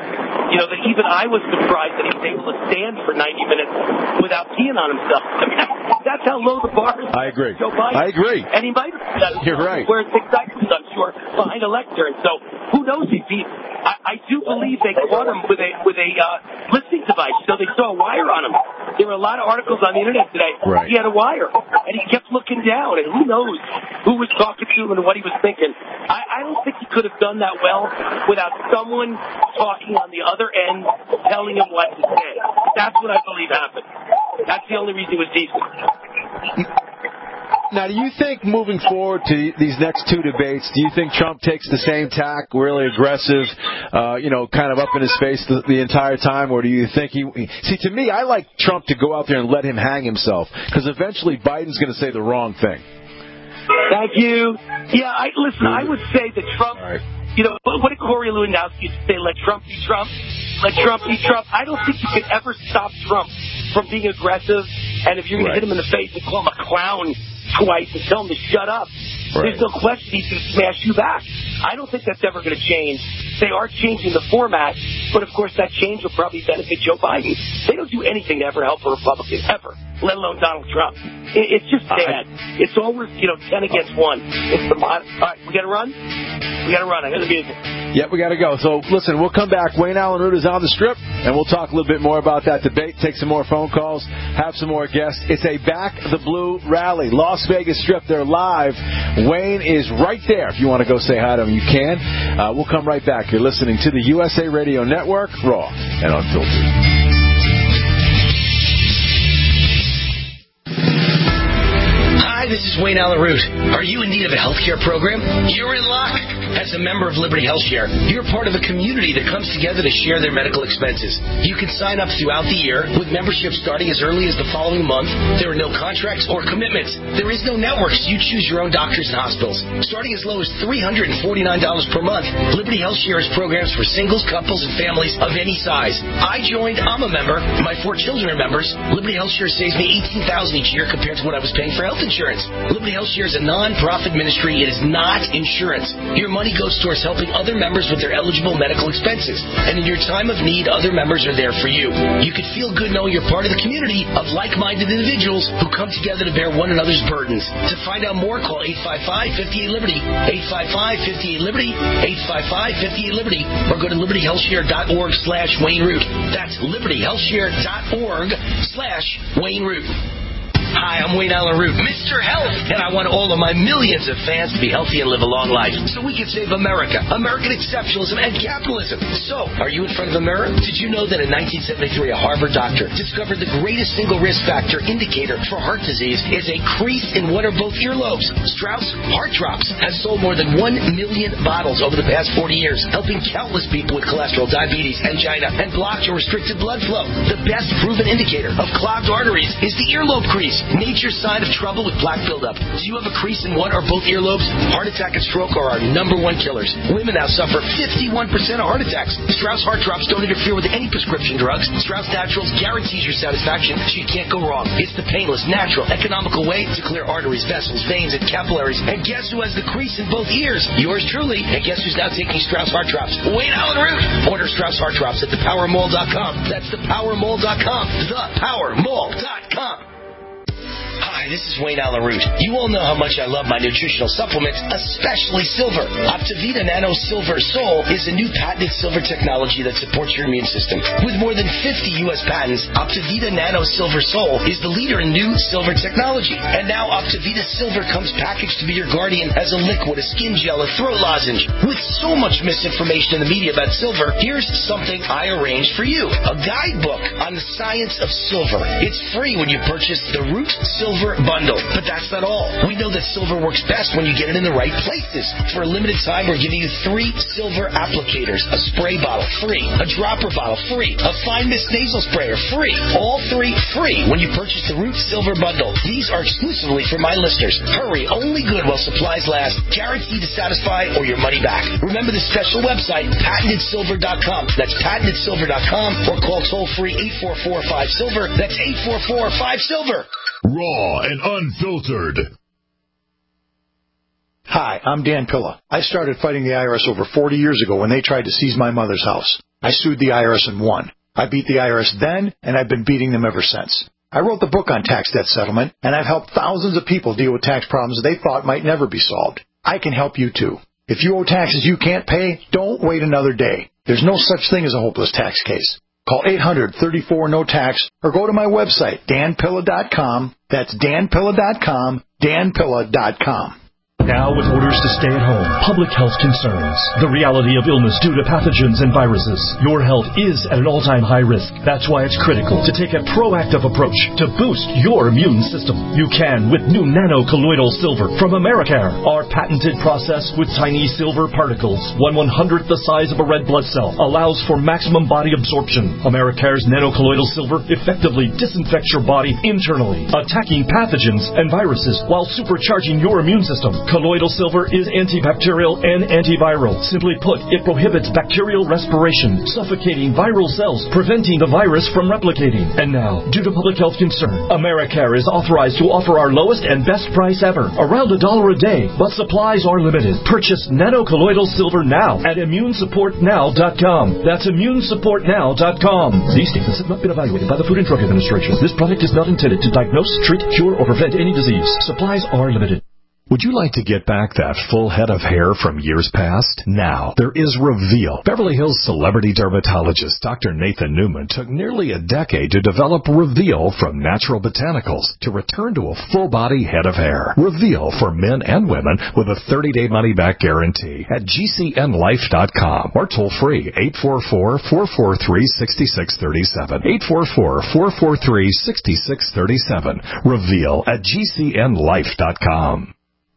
Speaker 20: You know, that even I was surprised that he was able to stand for ninety minutes without peeing on himself. I mean, that's how low the bar is.
Speaker 3: I agree.
Speaker 20: Joe Biden.
Speaker 3: I agree.
Speaker 20: And he might have done
Speaker 3: You're right.
Speaker 20: Whereas exactly, I'm sure, behind a lectern. So who knows if he... I, I do believe they caught him with a with a uh, listening device, so they saw a wire on him. There were a lot of articles on the internet today.
Speaker 3: Right.
Speaker 20: He had a wire, and he kept looking down, and who knows who was talking to him and what he was thinking. I, I don't think he could have done that well without someone talking on the other end, telling him what to say. That's what I believe happened. That's the only reason he was decent.
Speaker 3: Now, do you think moving forward to these next two debates, do you think Trump takes the same tack, really aggressive, uh, you know, kind of up in his face the, the entire time, or do you think he... See, to me, I like Trump to go out there and let him hang himself, because eventually Biden's going to say the wrong thing.
Speaker 20: Thank you. Yeah, I listen, I would say that Trump... Right. You know, what did Corey Lewandowski used to say? Let Trump be Trump. Let Trump be Trump. I don't think you can ever stop Trump from being aggressive. And if you're going right. to hit him in the face and call him a clown twice and tell him to shut up, right. there's no question he's going to smash you back. I don't think that's ever going to change. They are changing the format, but of course that change will probably benefit Joe Biden. They don't do anything to ever help a Republican, ever, let alone Donald Trump. It, it's just sad. I, it's always, you know, ten against one. It's the mod. All right, we got to run? We got to run. I hear the music.
Speaker 3: Yep, we got to go. So, listen, we'll come back. Wayne Allyn Root is on the Strip, and we'll talk a little bit more about that debate, take some more phone calls, have some more guests. It's a Back the Blue rally. Las Vegas Strip, they're live. Wayne is right there. If you want to go say hi to him, you can. Uh, we'll come right back. You're listening to the U S A Radio Network, Raw and Unfiltered.
Speaker 6: Hi, this is Wayne Allyn Root. Are you in need of a health care program? You're in luck. As a member of Liberty Health Share, you're part of a community that comes together to share their medical expenses. You can sign up throughout the year with membership starting as early as the following month. There are no contracts or commitments. There is no network, so you choose your own doctors and hospitals. Starting as low as three hundred forty-nine dollars per month, Liberty Health Share has programs for singles, couples, and families of any size. I joined. I'm a member. My four children are members. Liberty Health Share saves me eighteen thousand dollars each year compared to what I was paying for health insurance. Liberty Health Share is a non-profit ministry. It is not insurance. Your money goes towards helping other members with their eligible medical expenses. And in your time of need, other members are there for you. You can feel good knowing you're part of the community of like-minded individuals who come together to bear one another's burdens. To find out more, call eight five five, five eight Liberty, eight five five, five eight Liberty, eight five five, five eight Liberty, or go to liberty health share dot org slash Wayne Root. That's liberty health share dot org slash Wayne Root. Hi, I'm Wayne Allyn Root, Mister Health, and I want all of my millions of fans to be healthy and live a long life so we can save America, American exceptionalism, and capitalism. So, are you in front of a mirror? Did you know that in nineteen seventy-three, a Harvard doctor discovered the greatest single risk factor indicator for heart disease is a crease in one or both earlobes? Strauss Heart Drops has sold more than one million bottles over the past forty years, helping countless people with cholesterol, diabetes, angina, and blocked or restricted blood flow. The best proven indicator of clogged arteries is the earlobe crease. Nature's sign of trouble with plaque buildup. Do you have a crease in one or both earlobes? Heart attack and stroke are our number one killers. Women now suffer fifty-one percent of heart attacks. Strauss Heart Drops don't interfere with any prescription drugs. Strauss Naturals guarantees your satisfaction, so you can't go wrong. It's the painless, natural, economical way to clear arteries, vessels, veins, and capillaries. And guess who has the crease in both ears? Yours truly. And guess who's now taking Strauss Heart Drops? Wayne Allyn Root. Order Strauss Heart Drops at the power mall dot com. That's the power mall dot com. the power mall dot com. Hi, this is Wayne Allyn Root. You all know how much I love my nutritional supplements, especially silver. Optivita Nano Silver Sol is a new patented silver technology that supports your immune system. With more than fifty U S patents, Optivita Nano Silver Sol is the leader in new silver technology. And now Optivita Silver comes packaged to be your guardian as a liquid, a skin gel, a throat lozenge. With so much misinformation in the media about silver, here's something I arranged for you. A guidebook on the science of silver. It's free when you purchase the Root Silver Bundle. But that's not all. We know that silver works best when you get it in the right places. For a limited time, we're giving you three silver applicators. A spray bottle, free. A dropper bottle, free. A fine mist nasal sprayer, free. All three free when you purchase the Root Silver Bundle. These are exclusively for my listeners. Hurry, only good while supplies last. Guaranteed to satisfy or your money back. Remember the special website, patented silver dot com. That's patented silver dot com, or call toll-free eight four four, five silver. That's eight four four, five silver.
Speaker 2: Raw and unfiltered.
Speaker 21: Hi, I'm Dan Pilla. I started fighting the I R S over forty years ago when they tried to seize my mother's house. I sued the I R S and won. I beat the I R S then, and I've been beating them ever since. I wrote the book on tax debt settlement, and I've helped thousands of people deal with tax problems they thought might never be solved. I can help you, too. If you owe taxes you can't pay, don't wait another day. There's no such thing as a hopeless tax case. Call eight hundred, thirty-four, no tax or go to my website, dan pilla dot com. That's dan pilla dot com, dan pilla dot com.
Speaker 22: Now with orders to stay at home, public health concerns, the reality of illness due to pathogens and viruses, your health is at an all-time high risk. That's why it's critical to take a proactive approach to boost your immune system. You can with new nano-colloidal silver from Americare. Our patented process with tiny silver particles, one one-hundredth the size of a red blood cell, allows for maximum body absorption. Americare's nano-colloidal silver effectively disinfects your body internally, attacking pathogens and viruses while supercharging your immune system. Colloidal silver is antibacterial and antiviral. Simply put, it prohibits bacterial respiration, suffocating viral cells, preventing the virus from replicating. And now, due to public health concern, Americare is authorized to offer our lowest and best price ever, around a dollar a day, but supplies are limited. Purchase nano-colloidal silver now at immune support now dot com. That's immune support now dot com. These statements have not been evaluated by the Food and Drug Administration. This product is not intended to diagnose, treat, cure, or prevent any disease. Supplies are limited.
Speaker 1: Would you like to get back that full head of hair from years past? Now, there is Reveal. Beverly Hills celebrity dermatologist Doctor Nathan Newman took nearly a decade to develop Reveal from natural botanicals to return to a full-body head of hair. Reveal for men and women with a thirty-day money-back guarantee at G C N life dot com or toll-free eight four four, four four three, six six three seven. eight four four, four four three, six six three seven. Reveal at G C N life dot com.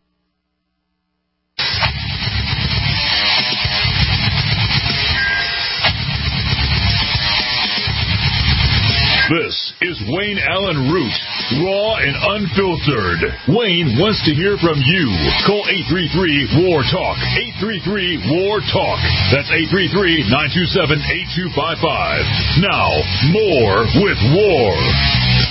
Speaker 2: This is Wayne Allen Root, raw and unfiltered. Wayne wants to hear from you. Call eight three three, W A R, TALK. eight three three, W A R, TALK. That's eight three three, nine two seven, eight two five five. Now, more with W A R.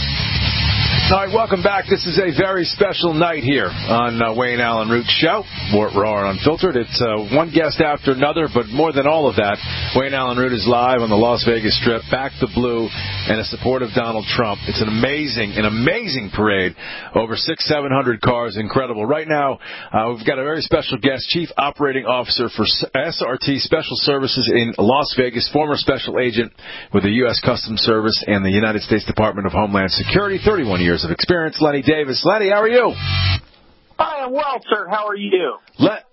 Speaker 3: All right, welcome back. This is a very special night here on uh, Wayne Allen Root Show. Raw and Unfiltered. It's uh, one guest after another, but more than all of that, Wayne Allen Root is live on the Las Vegas Strip, back the blue, and in support of Donald Trump. It's an amazing, an amazing parade. Over six, seven hundred cars, incredible. Right now, uh, we've got a very special guest, Chief Operating Officer for S R T Special Services in Las Vegas, former special agent with the U S Customs Service and the United States Department of Homeland Security, thirty-one years of experience. Lenny Davis. Lenny, how are you?
Speaker 23: I am well, sir. How are you?
Speaker 3: Le-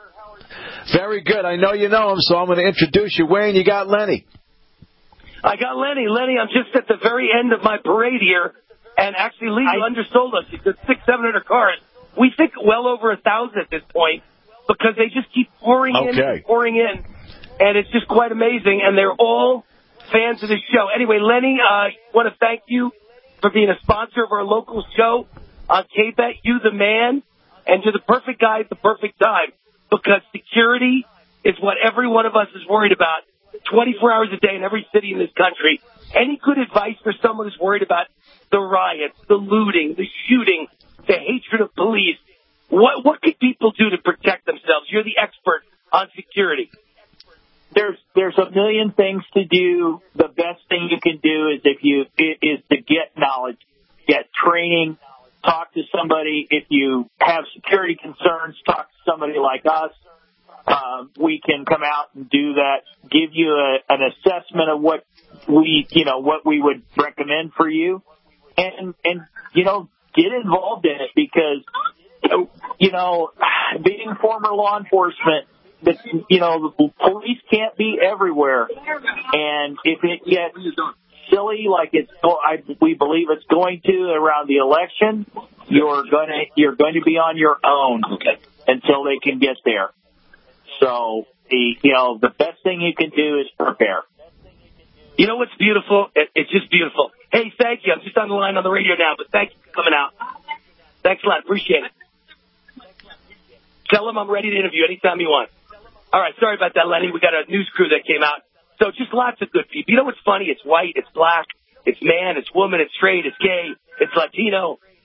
Speaker 3: Very good. I know you know him, so I'm going to introduce you. Wayne, you got Lenny.
Speaker 20: I got Lenny. Lenny, I'm just at the very end of my parade here, and actually, Lee, you I... undersold us. You said six, seven hundred cars. We think well over a thousand at this point because they just keep pouring okay. in and pouring in, and it's just quite amazing, and they're all fans of the show. Anyway, Lenny, I uh, want to thank you for being a sponsor of our local show on K-Bet. You the man, and you're the perfect guy at the perfect time, because security is what every one of us is worried about twenty-four hours a day in every city in this country. Any good advice for someone who's worried about the riots, the looting, the shooting, the hatred of police? What what could people do to protect themselves? You're the expert on security.
Speaker 23: There's there's a million things to do. The best thing you can do is if you is to get knowledge, get training, talk to somebody. If you have security concerns, talk to somebody like us. Um, we can come out and do that. Give you a, an assessment of what we you know what we would recommend for you, and and you know get involved in it, because you know being former law enforcement. But, you know, the police can't be everywhere. And if it gets silly like it's, I, we believe it's going to around the election, you're going to, you're going to be on your own until they can get there. So, the, you know, the best thing you can do is prepare.
Speaker 20: You know what's beautiful? It, it's just beautiful. Hey, thank you. I'm just on the line on the radio now, but thank you for coming out. Thanks a lot. Appreciate it. Tell them I'm ready to interview anytime you want. All right, sorry about that, Lenny. We got a news crew that came out. So just lots of good people. You know what's funny? It's white, it's black, it's man, it's woman, it's straight, it's gay, it's Latino.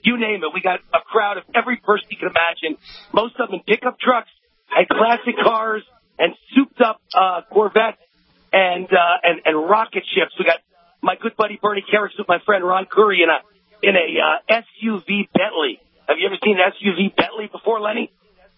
Speaker 20: You name it. We got a crowd of every person you can imagine, most of them in pickup trucks and classic cars and souped-up uh, Corvettes and, uh, and and rocket ships. We got my good buddy Bernie Carrick with my friend Ron Curry in a in a uh, S U V Bentley. Have you ever seen an S U V Bentley before, Lenny?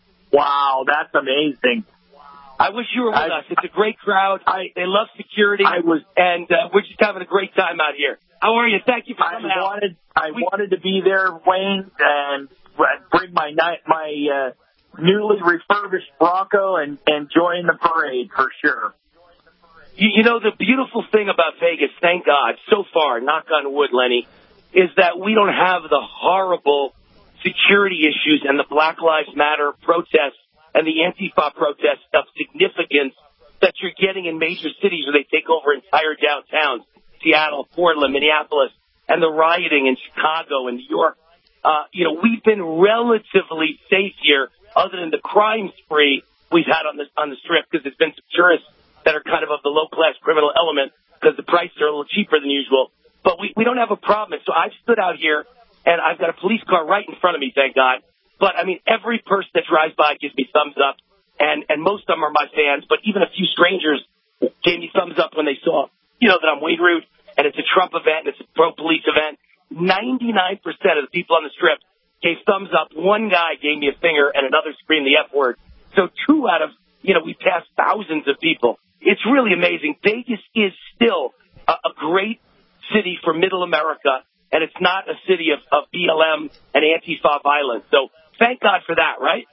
Speaker 23: Wow, that's amazing.
Speaker 20: I wish you were with
Speaker 23: I,
Speaker 20: us. It's a great crowd. I, they love security,
Speaker 23: I was,
Speaker 20: and uh, we're just having a great time out here. How are you? Thank you for coming
Speaker 23: I
Speaker 20: out.
Speaker 23: Wanted, I
Speaker 20: we,
Speaker 23: wanted to be there, Wayne, and bring my my uh, newly refurbished Bronco and, and join the parade for sure.
Speaker 20: You, you know, the beautiful thing about Vegas, thank God, so far, knock on wood, Lenny, is that we don't have the horrible security issues and the Black Lives Matter protests and the Antifa protests of significance that you're getting in major cities where they take over entire downtowns, Seattle, Portland, Minneapolis, and the rioting in Chicago and New York. Uh, you know, we've been relatively safe here other than the crime spree we've had on the, on the Strip because there's been some tourists that are kind of of the low-class criminal element because the prices are a little cheaper than usual. But we, we don't have a problem. So I've stood out here, and I've got a police car right in front of me, thank God. But, I mean, every person that drives by gives me thumbs up, and, and most of them are my fans. But even a few strangers gave me thumbs up when they saw, you know, that I'm Wayne Root, and it's a Trump event, and it's a pro-police event. ninety-nine percent of the people on the Strip gave thumbs up. One guy gave me a finger, and another screamed the F word. So two out of, you know, we passed thousands of people. It's really amazing. Vegas is still a, a great city for middle America, and it's not a city of, of B L M and Antifa violence. So thank God for that, right?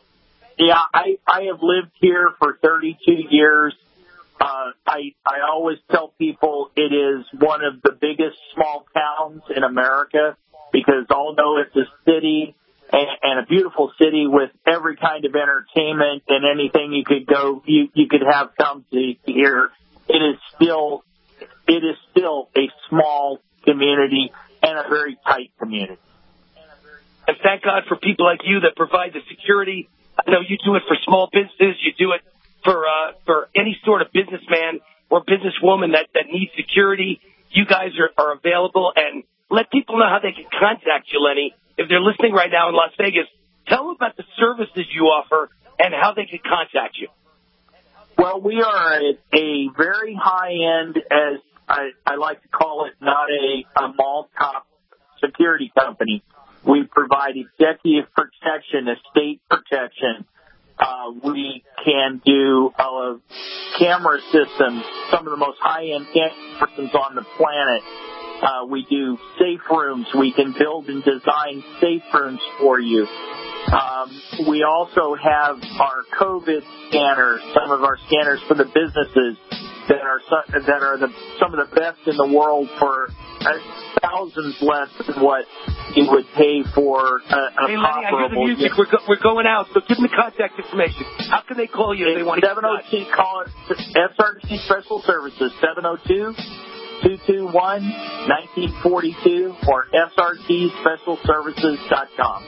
Speaker 23: Yeah, I, I have lived here for thirty-two years. Uh, I, I always tell people it is one of the biggest small towns in America because although it's a city and, and a beautiful city with every kind of entertainment and anything you could go, you, you could have come to here, it is still, it is still a small community and a very tight community.
Speaker 20: And thank God for people like you that provide the security. I know you do it for small businesses. You do it for uh, for any sort of businessman or businesswoman that, that needs security. You guys are, are available. And let people know how they can contact you, Lenny. If they're listening right now in Las Vegas, tell them about the services you offer and how they can contact you.
Speaker 23: Well, we are a, a very high-end, as I, I like to call it, not a, a mall-top security company. We provide executive protection, estate protection. Uh, we can do uh, camera systems, some of the most high-end camera systems on the planet. Uh, we do safe rooms. We can build and design safe rooms for you. Um, we also have our COVID scanners, some of our scanners for the businesses that are that are the, some of the best in the world for uh, thousands less than what you would pay for a, a
Speaker 20: hey, Lenny, I hear the music. We're, go, we're going out, so give them the contact information. How can they call you if they want to
Speaker 23: seven oh two, call it S R T Special Services, seven oh two, two two one, one nine four two or S R T special services dot com.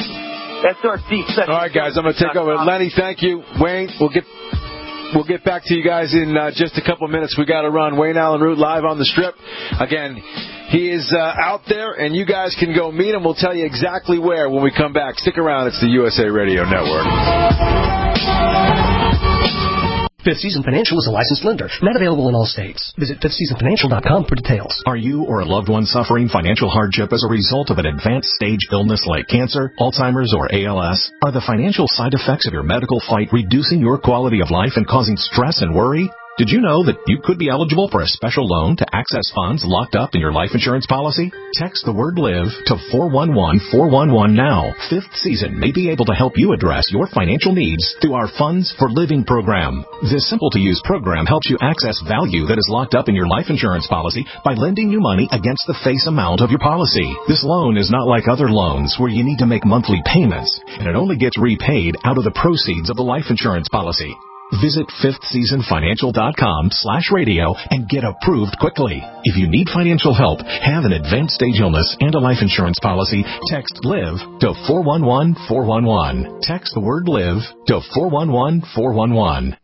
Speaker 20: S R T Special.
Speaker 3: All right, guys, I'm going to take over. Lenny, thank you. Wayne, we'll get we'll get back to you guys in uh, just a couple minutes. We got to run. Wayne Allyn Root live on the Strip. Again, he is uh, out there, and you guys can go meet him. We'll tell you exactly where when we come back. Stick around. It's the U S A Radio Network.
Speaker 5: Fifth Season Financial is a licensed lender, not available in all states. Visit fifth season financial dot com for details.
Speaker 1: Are you or a loved one suffering financial hardship as a result of an advanced stage illness like cancer, Alzheimer's, or A L S? Are the financial side effects of your medical fight reducing your quality of life and causing stress and worry? Did you know that you could be eligible for a special loan to access funds locked up in your life insurance policy? Text the word LIVE to four one one four one one now. Fifth Season may be able to help you address your financial needs through our Funds for Living program. This simple-to-use program helps you access value that is locked up in your life insurance policy by lending you money against the face amount of your policy. This loan is not like other loans where you need to make monthly payments, and it only gets repaid out of the proceeds of the life insurance policy. Visit fifth season financial dot com slash radio and get approved quickly. If you need financial help, have an advanced stage illness and a life insurance policy, text LIVE to four one one four one one. Text the word LIVE to four one one four one one.